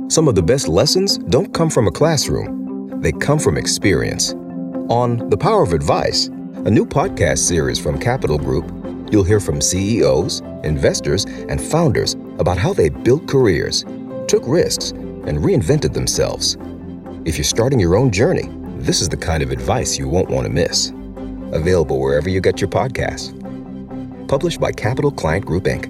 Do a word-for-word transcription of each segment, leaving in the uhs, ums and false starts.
Some of the best lessons don't come from a classroom. They come from experience. On The Power of Advice, a new podcast series from Capital Group, you'll hear from C E Os, investors, and founders about how they built careers, took risks, and reinvented themselves. If you're starting your own journey, this is the kind of advice you won't want to miss. Available wherever you get your podcasts. Published by Capital Client Group, Incorporated.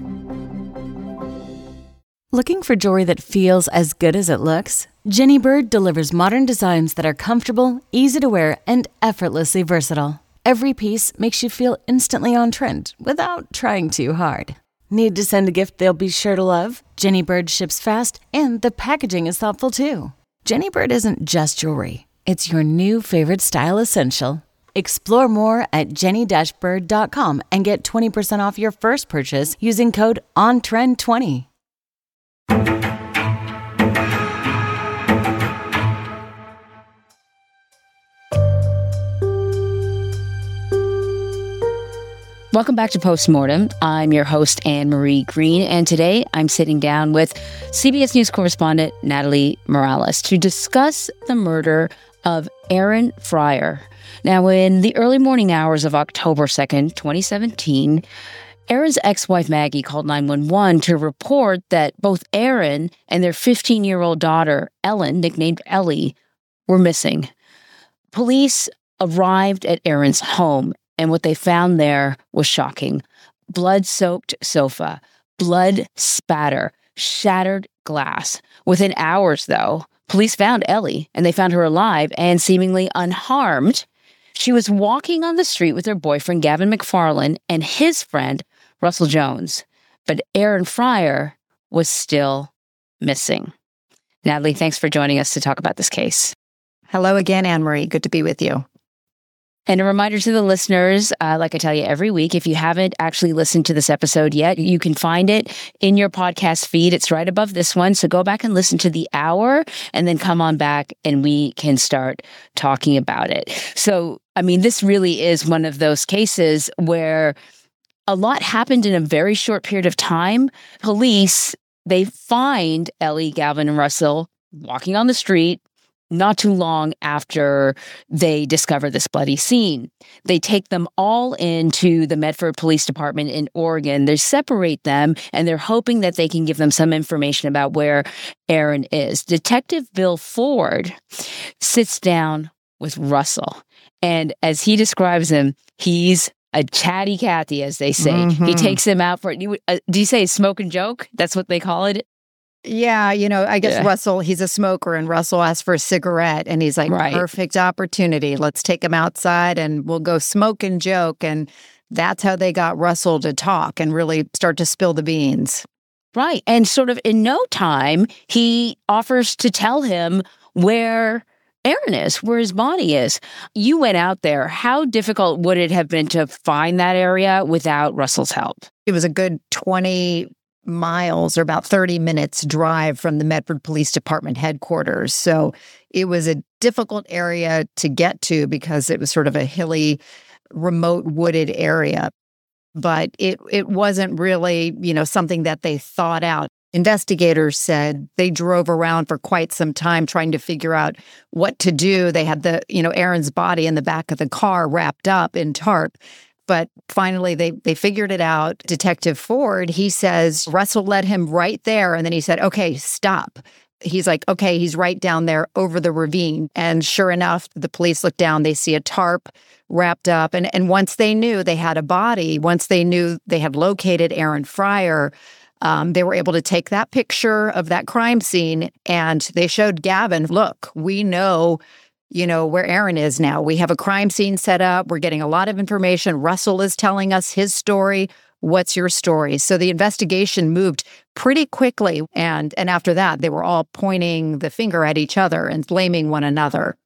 Looking for jewelry that feels as good as it looks? Jenny Bird delivers modern designs that are comfortable, easy to wear, and effortlessly versatile. Every piece makes you feel instantly on trend without trying too hard. Need to send a gift they'll be sure to love? Jenny Bird ships fast, and the packaging is thoughtful too. Jenny Bird isn't just jewelry. It's your new favorite style essential. Explore more at jenny dash bird dot com and get twenty percent off your first purchase using code on trend twenty. Welcome back to Postmortem. I'm your host, Anne-Marie Green, and today I'm sitting down with C B S News correspondent Natalie Morales to discuss the murder of Aaron Fryer. Now, in the early morning hours of October second, twenty seventeen, Aaron's ex-wife Maggie called nine one one to report that both Aaron and their fifteen-year-old daughter, Ellen, nicknamed Ellie, were missing. Police arrived at Aaron's home, and what they found there was shocking. Blood-soaked sofa, blood spatter, shattered glass. Within hours, though, police found Ellie, and they found her alive and seemingly unharmed. She was walking on the street with her boyfriend, Gavin McFarland, and his friend, Russell Jones. But Aaron Fryer was still missing. Natalie, thanks for joining us to talk about this case. Hello again, Anne-Marie. Good to be with you. And a reminder to the listeners, uh, like I tell you every week, if you haven't actually listened to this episode yet, you can find it in your podcast feed. It's right above this one. So go back and listen to the hour and then come on back and we can start talking about it. So, I mean, this really is one of those cases where a lot happened in a very short period of time. Police, they find Ellie, Gavin, and Russell walking on the street not too long after they discover this bloody scene. They take them all into the Medford Police Department in Oregon. They separate them, and they're hoping that they can give them some information about where Aaron is. Detective Bill Ford sits down with Russell, and as he describes him, he's a chatty Cathy, as they say. Mm-hmm. He takes him out for, uh, do you say smoke and joke? That's what they call it? Yeah, you know, I guess yeah. Russell, he's a smoker, and Russell asks for a cigarette, and he's like, right. Perfect opportunity. Let's take him outside, and we'll go smoke and joke. And that's how they got Russell to talk and really start to spill the beans. Right. And sort of in no time, he offers to tell him where Aaron is, where his body is. You went out there. How difficult would it have been to find that area without Russell's help? It was a good twenty miles or about thirty minutes drive from the Medford Police Department headquarters. So it was a difficult area to get to because it was sort of a hilly, remote, wooded area. But it it wasn't really, you know, something that they thought out. Investigators said they drove around for quite some time trying to figure out what to do. They had the, you know, Aaron's body in the back of the car wrapped up in tarp. But finally, they they figured it out. Detective Ford, he says, Russell led him right there. And then he said, okay, stop. He's like, okay, he's right down there over the ravine. And sure enough, the police look down. They see a tarp wrapped up. And, and once they knew they had a body, once they knew they had located Aaron Fryer, um, they were able to take that picture of that crime scene. And they showed Gavin, look, we know you know, where Aaron is now. We have a crime scene set up. We're getting a lot of information. Russell is telling us his story. What's your story? So the investigation moved pretty quickly. And, and after that, they were all pointing the finger at each other and blaming one another.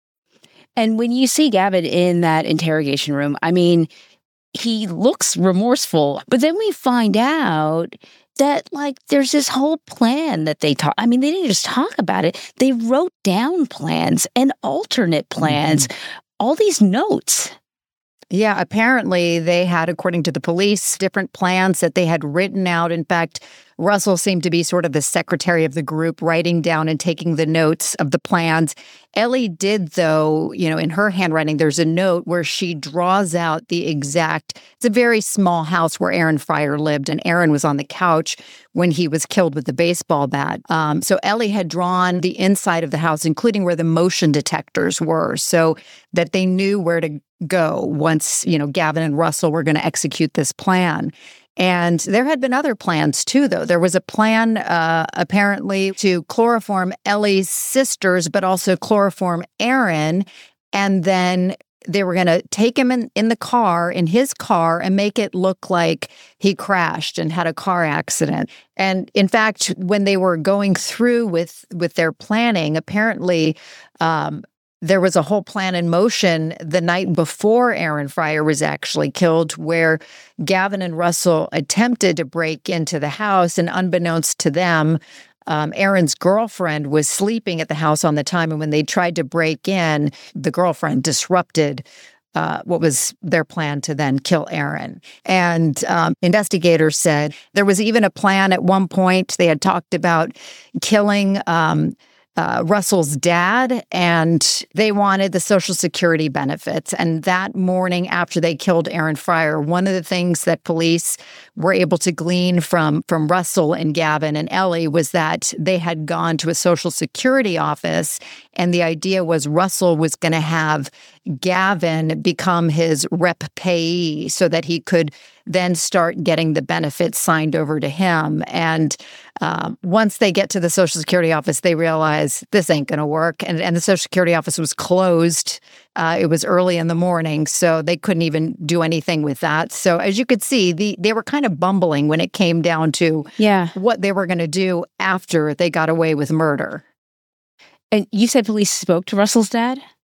And when you see Gavin in that interrogation room, I mean, he looks remorseful. But then we find out that, like, there's this whole plan that they talk. I mean, they didn't just talk about it. They wrote down plans and alternate plans, mm-hmm. all these notes. Yeah, apparently they had, according to the police, different plans that they had written out. In fact, Russell seemed to be sort of the secretary of the group, writing down and taking the notes of the plans. Ellie did, though, you know, in her handwriting, there's a note where she draws out the exact, it's a very small house where Aaron Fryer lived, and Aaron was on the couch when he was killed with the baseball bat. Um, so Ellie had drawn the inside of the house, including where the motion detectors were, so that they knew where to go once, you know, Gavin and Russell were going to execute this plan. And there had been other plans too, though. There was a plan, uh, apparently, to chloroform Ellie's sisters, but also chloroform Aaron. And then they were going to take him in, in the car, in his car, and make it look like he crashed and had a car accident. And in fact, when they were going through with, with their planning, apparently, um, there was a whole plan in motion the night before Aaron Fryer was actually killed, where Gavin and Russell attempted to break into the house, and unbeknownst to them, um, Aaron's girlfriend was sleeping at the house on the time, and when they tried to break in, the girlfriend disrupted uh, what was their plan to then kill Aaron. And um, investigators said there was even a plan at one point. They had talked about killing um, Uh, Russell's dad, and they wanted the Social Security benefits. And that morning after they killed Aaron Fryer, one of the things that police were able to glean from, from Russell and Gavin and Ellie was that they had gone to a Social Security office, and the idea was Russell was going to have Gavin become his rep payee so that he could then start getting the benefits signed over to him. And um, once they get to the Social Security office, they realize this ain't going to work. And, and the Social Security office was closed. Uh, it was early in the morning, so they couldn't even do anything with that. So as you could see, the, they were kind of bumbling when it came down to yeah. what they were going to do after they got away with murder. And you said police spoke to Russell's dad?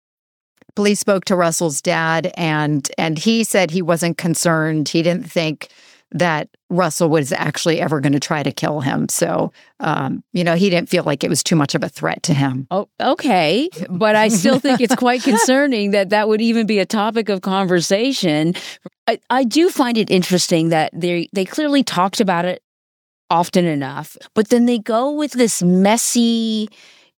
Police spoke to Russell's dad, and and he said he wasn't concerned. He didn't think that Russell was actually ever going to try to kill him. So, um, you know, he didn't feel like it was too much of a threat to him. Oh, okay. But I still think it's quite concerning that that would even be a topic of conversation. I, I do find it interesting that they they clearly talked about it often enough, but then they go with this messy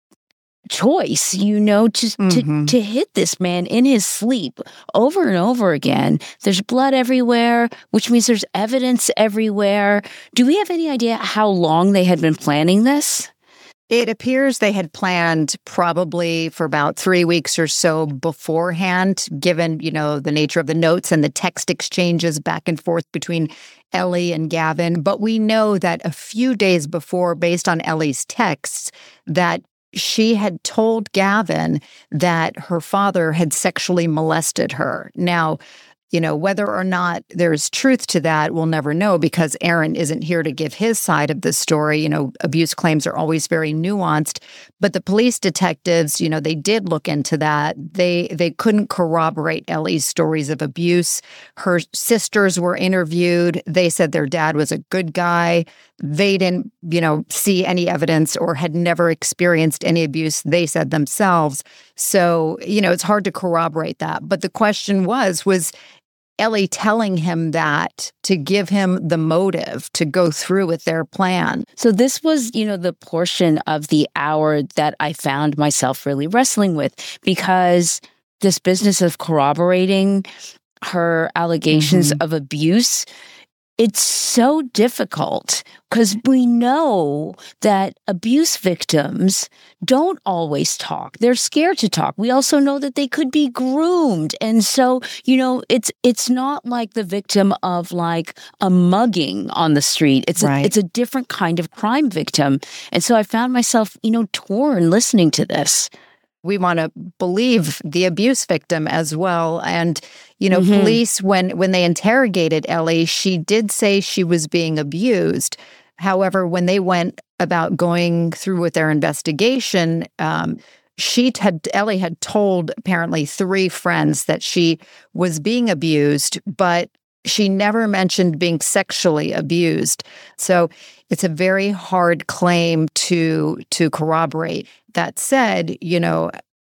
choice, you know, to, mm-hmm. to to hit this man in his sleep over and over again. There's blood everywhere, which means there's evidence everywhere. Do we have any idea how long they had been planning this? It appears they had planned probably for about three weeks or so beforehand, given, you know, the nature of the notes and the text exchanges back and forth between Ellie and Gavin. But we know that a few days before, based on Ellie's texts, that she had told Gavin that her father had sexually molested her. Now, you know, whether or not there's truth to that, we'll never know, because Aaron isn't here to give his side of the story. You know, abuse claims are always very nuanced. But the police detectives, you know, they did look into that. They they couldn't corroborate Ellie's stories of abuse. Her sisters were interviewed. They said their dad was a good guy. They didn't, you know, see any evidence or had never experienced any abuse, they said themselves. So, you know, it's hard to corroborate that. But the question was, was Ellie telling him that to give him the motive to go through with their plan? So this was, you know, the portion of the hour that I found myself really wrestling with, because this business of corroborating her allegations mm-hmm. of abuse, it's so difficult because we know that abuse victims don't always talk. They're scared to talk. We also know that they could be groomed. And so, you know, it's it's not like the victim of like a mugging on the street. It's right. a, it's a different kind of crime victim. And so I found myself, you know, torn listening to this. We want to believe the abuse victim as well. And, you know, mm-hmm. police, when when they interrogated Ellie, she did say she was being abused. However, when they went about going through with their investigation, um, she had Ellie had told apparently three friends that she was being abused, but she never mentioned being sexually abused. So it's a very hard claim to to corroborate. That said, you know,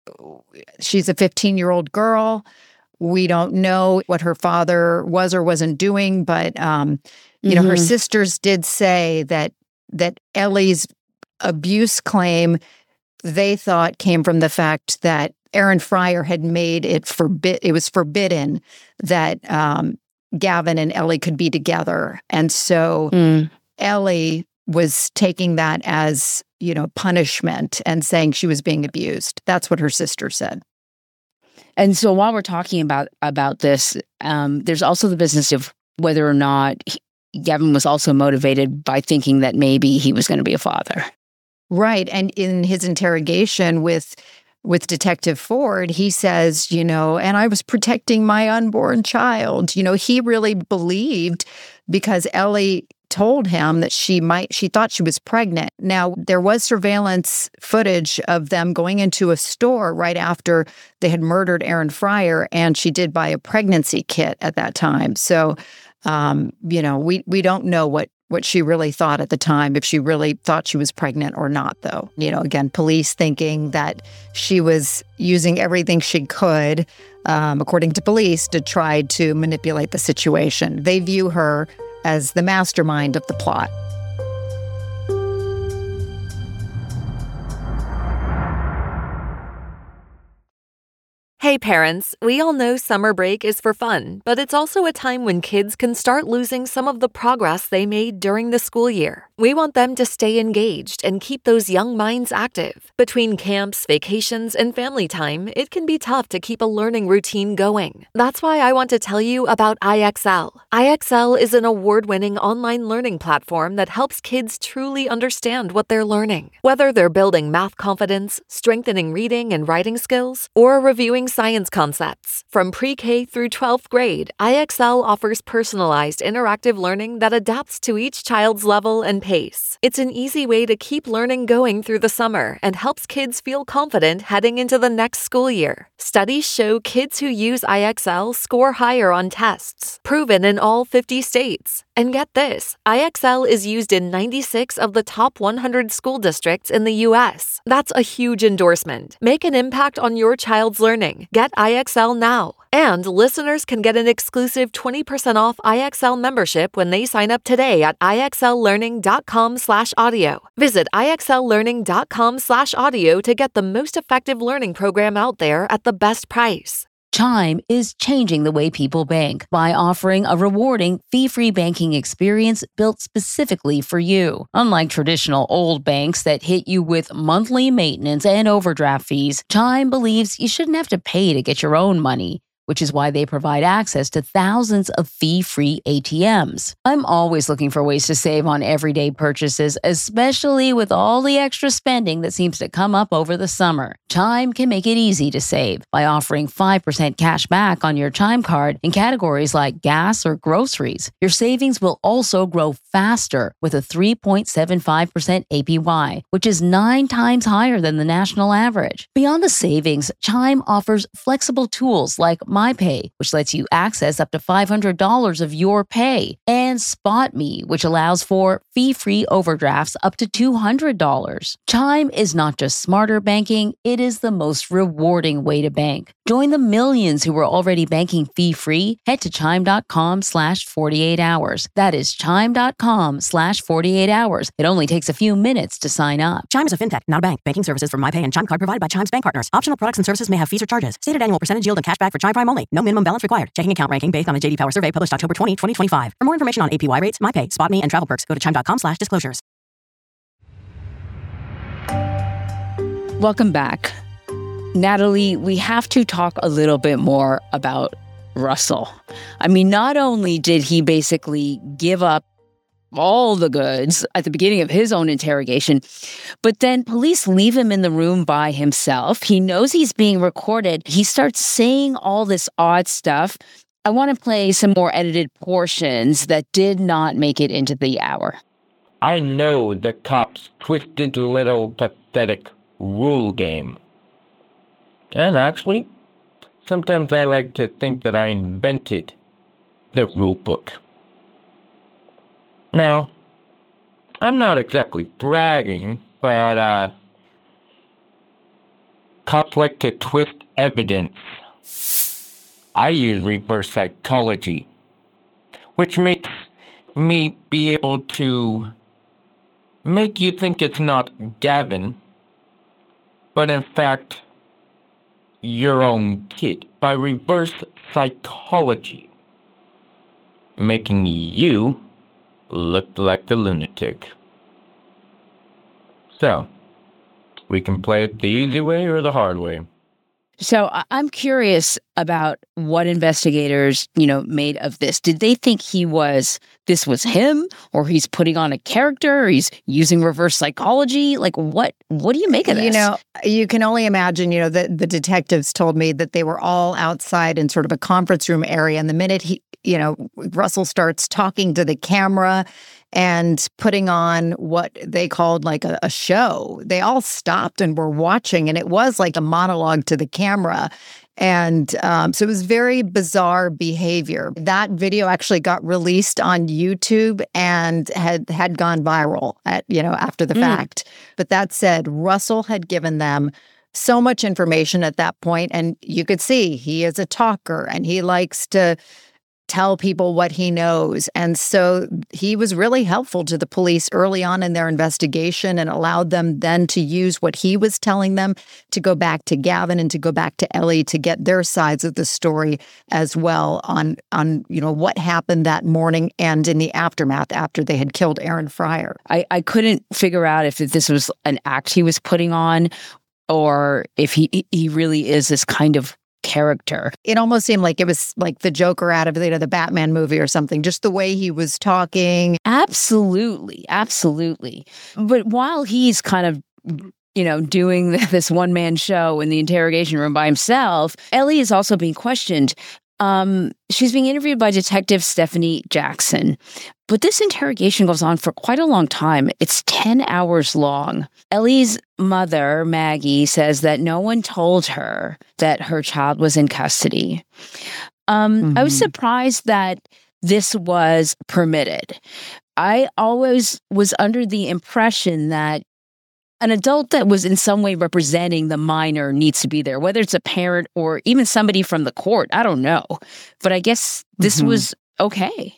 she's a fifteen-year-old girl. We don't know what her father was or wasn't doing, but um, You know, her Mhm. sisters did say that that Ellie's abuse claim they thought came from the fact that Aaron Fryer had made it forbid it was forbidden that um, Gavin and Ellie could be together. And so Mm. Ellie was taking that as, you know, punishment and saying she was being abused. That's what her sister said. And so while we're talking about about this, um, there's also the business of whether or not he, Gavin was also motivated by thinking that maybe he was going to be a father. Right. And in his interrogation with with Detective Ford, he says, you know, and I was protecting my unborn child. You know, he really believed because Ellie told him that she might, she thought she was pregnant. Now, there was surveillance footage of them going into a store right after they had murdered Aaron Fryer, and she did buy a pregnancy kit at that time. So, um, you know, we we don't know what what she really thought at the time, if she really thought she was pregnant or not, though. You know, again, police thinking that she was using everything she could, um, according to police, to try to manipulate the situation. They view her as the mastermind of the plot. Hey parents, we all know summer break is for fun, but it's also a time when kids can start losing some of the progress they made during the school year. We want them to stay engaged and keep those young minds active. Between camps, vacations, and family time, it can be tough to keep a learning routine going. That's why I want to tell you about I X L. I X L is an award-winning online learning platform that helps kids truly understand what they're learning. Whether they're building math confidence, strengthening reading and writing skills, or reviewing science concepts. From pre-K through twelfth grade, I X L offers personalized interactive learning that adapts to each child's level and pace. It's an easy way to keep learning going through the summer and helps kids feel confident heading into the next school year. Studies show kids who use I X L score higher on tests, proven in all fifty states. And get this, I X L is used in ninety-six of the top one hundred school districts in the U S. That's a huge endorsement. Make an impact on your child's learning. Get I X L now. And listeners can get an exclusive twenty percent off I X L membership when they sign up today at ixllearning.com slash audio. Visit ixllearning.com slash audio to get the most effective learning program out there at the best price. Chime is changing the way people bank by offering a rewarding, fee-free banking experience built specifically for you. Unlike traditional old banks that hit you with monthly maintenance and overdraft fees, Chime believes you shouldn't have to pay to get your own money, which is why they provide access to thousands of fee-free A T Ms. I'm always looking for ways to save on everyday purchases, especially with all the extra spending that seems to come up over the summer. Chime can make it easy to save by offering five percent cash back on your Chime card in categories like gas or groceries. Your savings will also grow faster with a three point seven five percent A P Y, which is nine times higher than the national average. Beyond the savings, Chime offers flexible tools like MyPay, which lets you access up to five hundred dollars of your pay, and SpotMe, which allows for fee-free overdrafts up to two hundred dollars. Chime is not just smarter banking, it is the most rewarding way to bank. Join the millions who are already banking fee-free. Head to chime.com slash 48 hours. That is chime.com slash 48 hours. It only takes a few minutes to sign up. Chime is a fintech, not a bank. Banking services from MyPay and Chime Card provided by Chime's bank partners. Optional products and services may have fees or charges. Stated annual percentage yield and cashback for Chime Prime only. No minimum balance required. Checking account ranking based on a J D Power survey published October twentieth, twenty twenty-five. For more information on A P Y rates, MyPay, SpotMe, and travel perks, go to chime.com slash disclosures. Welcome back. Natalie, we have to talk a little bit more about Russell. I mean, not only did he basically give up all the goods at the beginning of his own interrogation, but then police leave him in the room by himself. He knows he's being recorded. He starts saying all this odd stuff. I want to play some more edited portions that did not make it into the hour. I know the cops' twisted little pathetic rule game. And actually, sometimes I like to think that I invented the rule book. Now, I'm not exactly bragging, but, uh, cops like to twist evidence. I use reverse psychology, which makes me be able to make you think it's not Gavin, but in fact, your own kid by reverse psychology, making you look like the lunatic. So, we can play it the easy way or the hard way. So I- I'm curious about what investigators, you know, made of this. Did they think he was, this was him, or he's putting on a character, or he's using reverse psychology? Like, what, what do you make of this? You know, you can only imagine, you know, the, the detectives told me that they were all outside in sort of a conference room area. And the minute he, you know, Russell starts talking to the camera and putting on what they called like a, a show, they all stopped and were watching. And it was like a monologue to the camera. And um, so it was very bizarre behavior. That video actually got released on YouTube and had had gone viral at, you know, after the mm. fact. But that said, Russell had given them so much information at that point, and you could see he is a talker and he likes to tell people what he knows. And so he was really helpful to the police early on in their investigation and allowed them then to use what he was telling them to go back to Gavin and to go back to Ellie to get their sides of the story as well on, on you know, what happened that morning and in the aftermath after they had killed Aaron Fryer. I, I couldn't figure out if this was an act he was putting on or if he he really is this kind of character. It almost seemed like it was like the Joker out of, you know, the Batman movie or something, just the way he was talking. Absolutely. Absolutely. But while he's kind of, you know, doing this one-man show in the interrogation room by himself, Ellie is also being questioned. Um, she's being interviewed by Detective Stephanie Jackson. But this interrogation goes on for quite a long time. It's ten hours long. Ellie's mother, Maggie, says that no one told her that her child was in custody. Um, mm-hmm. I was surprised that this was permitted. I always was under the impression that an adult that was in some way representing the minor needs to be there, whether it's a parent or even somebody from the court. I don't know. But I guess this mm-hmm. was okay.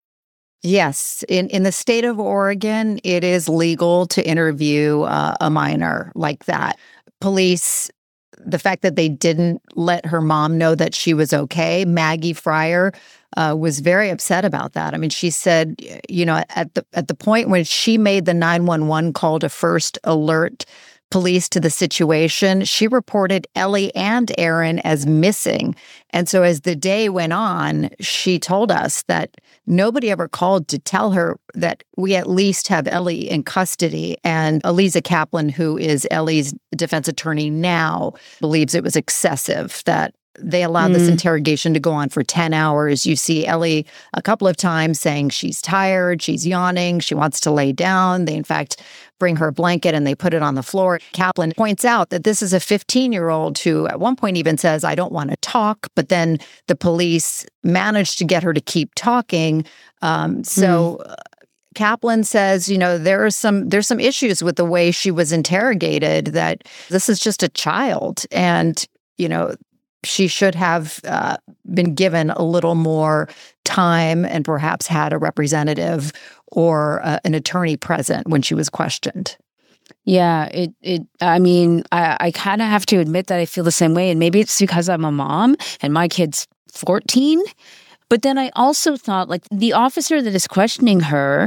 Yes. In in the state of Oregon, it is legal to interview uh, a minor like that. Police, the fact that they didn't let her mom know that she was okay, Maggie Fryer, Uh, was very upset about that. I mean, she said, you know, at the at the point when she made the nine one one call to first alert police to the situation, she reported Ellie and Aaron as missing. And so as the day went on, she told us that nobody ever called to tell her that we at least have Ellie in custody. And Eliza Kaplan, who is Ellie's defense attorney now, believes it was excessive that they allowed mm. this interrogation to go on for ten hours. You see Ellie a couple of times saying she's tired, she's yawning, she wants to lay down. They, in fact, bring her a blanket and they put it on the floor. Kaplan points out that this is a fifteen-year-old who at one point even says, I don't want to talk, but then the police managed to get her to keep talking. Um, so... Mm. Kaplan says, you know, there are some there's some issues with the way she was interrogated, that this is just a child. And, you know, she should have uh, been given a little more time and perhaps had a representative or uh, an attorney present when she was questioned. Yeah, it, it, I mean, I, I kind of have to admit that I feel the same way. And maybe it's because I'm a mom and my kid's fourteen. But then I also thought, like, the officer that is questioning her,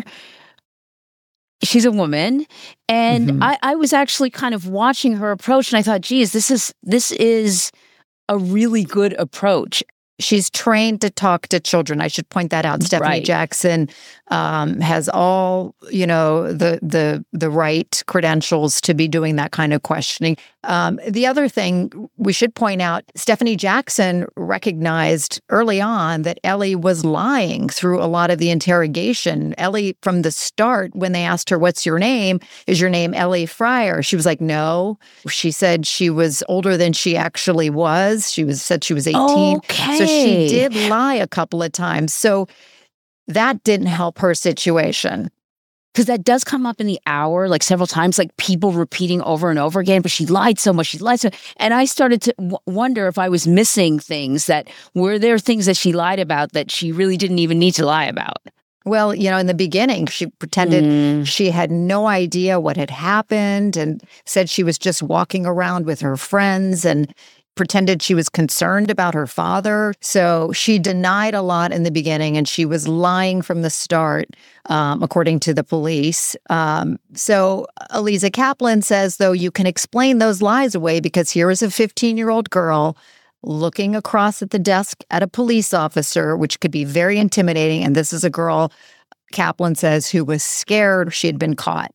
she's a woman. And mm-hmm. I, I was actually kind of watching her approach. And I thought, geez, this is this is a really good approach. She's trained to talk to children. I should point that out. Stephanie right. Jackson um, has all, you know, the the the right credentials to be doing that kind of questioning. Um, the other thing we should point out, Stephanie Jackson recognized early on that Ellie was lying through a lot of the interrogation. Ellie, from the start, when they asked her, what's your name? Is your name Ellie Fryer? She was like, no. She said she was older than she actually was. She was said she was eighteen. Okay. So she did lie a couple of times. So that didn't help her situation. Because that does come up in the hour, like several times, like people repeating over and over again, but she lied so much, she lied so much. And I started to w- wonder if I was missing things, that were there things that she lied about that she really didn't even need to lie about. Well, you know, in the beginning, she pretended Mm. she had no idea what had happened and said she was just walking around with her friends and pretended she was concerned about her father. So she denied a lot in the beginning, and she was lying from the start, um, according to the police. Um, so Eliza Kaplan says, though, you can explain those lies away because here is a fifteen-year-old girl looking across at the desk at a police officer, which could be very intimidating. And this is a girl, Kaplan says, who was scared she had been caught.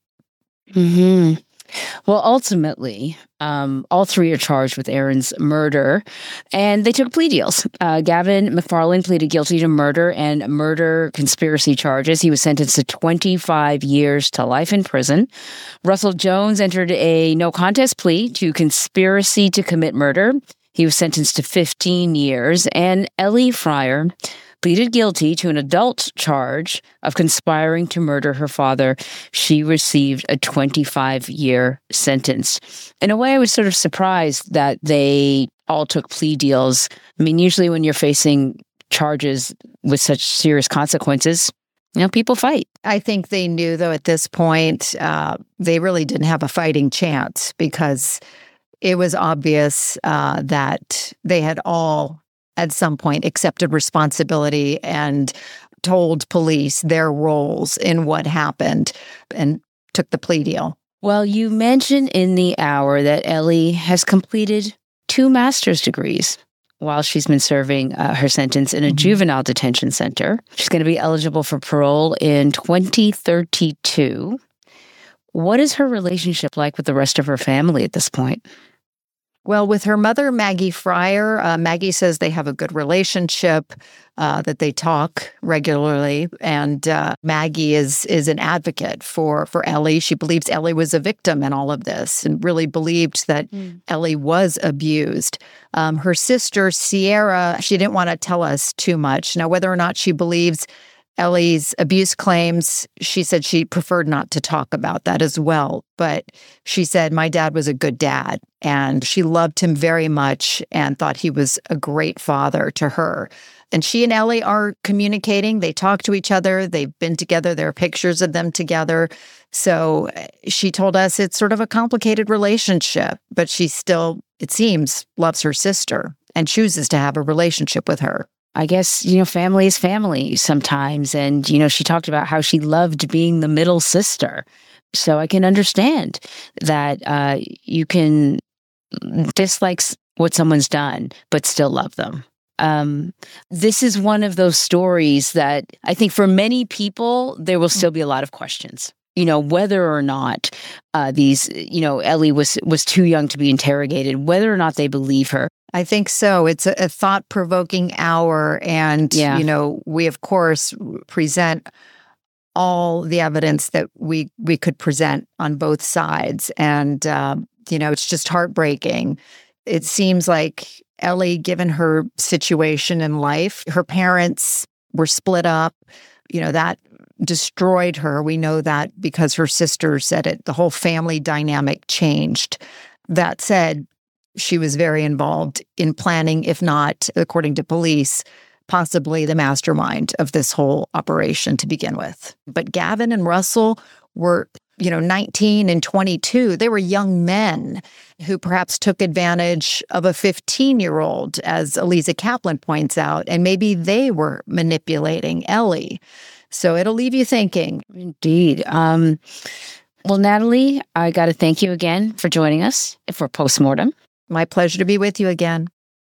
Hmm. Well, ultimately, um, all three are charged with Aaron's murder, and they took plea deals. Uh, Gavin McFarland pleaded guilty to murder and murder conspiracy charges. He was sentenced to twenty-five years to life in prison. Russell Jones entered a no contest plea to conspiracy to commit murder. He was sentenced to fifteen years, and Ellie Fryer pleaded guilty to an adult charge of conspiring to murder her father. She received a twenty-five-year sentence. In a way, I was sort of surprised that they all took plea deals. I mean, usually when you're facing charges with such serious consequences, you know, people fight. I think they knew, though, at this point, uh, they really didn't have a fighting chance because it was obvious uh, that they had all, at some point, accepted responsibility and told police their roles in what happened and took the plea deal. Well, you mentioned in the hour that Ellie has completed two master's degrees while she's been serving uh, her sentence in a mm-hmm. juvenile detention center. She's going to be eligible for parole in twenty thirty-two. What is her relationship like with the rest of her family at this point? Well, with her mother, Maggie Fryer, uh, Maggie says they have a good relationship, uh, that they talk regularly. And uh, Maggie is is an advocate for, for Ellie. She believes Ellie was a victim in all of this and really believed that mm. Ellie was abused. Um, her sister, Sierra, she didn't want to tell us too much. Now, whether or not she believes Ellie's abuse claims, she said she preferred not to talk about that as well. But she said, my dad was a good dad, and she loved him very much and thought he was a great father to her. And she and Ellie are communicating. They talk to each other. They've been together. There are pictures of them together. So she told us it's sort of a complicated relationship, but she still, it seems, loves her sister and chooses to have a relationship with her. I guess, you know, family is family sometimes. And, you know, she talked about how she loved being the middle sister. So I can understand that uh, you can dislike what someone's done, but still love them. Um, this is one of those stories that I think for many people, there will still be a lot of questions. You know, whether or not uh, these, you know, Ellie was was too young to be interrogated, whether or not they believe her. I think so. It's a, a thought-provoking hour. And, yeah. you know, we, of course, present all the evidence that we, we could present on both sides. And, uh, you know, it's just heartbreaking. It seems like Ellie, given her situation in life, her parents were split up. You know, that destroyed her. We know that because her sister said it. The whole family dynamic changed. That said, she was very involved in planning, if not, according to police, possibly the mastermind of this whole operation to begin with. But Gavin and Russell were, you know, nineteen and twenty-two. They were young men who perhaps took advantage of a fifteen-year-old, as Eliza Kaplan points out, and maybe they were manipulating Ellie. So it'll leave you thinking. Indeed. Um, well, Natalie, I got to thank you again for joining us for Postmortem. My pleasure to be with you again.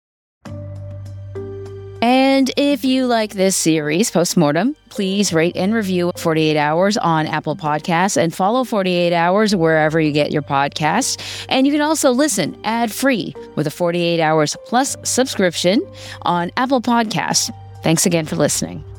And if you like this series, Postmortem, please rate and review forty-eight hours on Apple Podcasts and follow forty-eight hours wherever you get your podcasts. And you can also listen ad-free with a forty-eight hours plus subscription on Apple Podcasts. Thanks again for listening.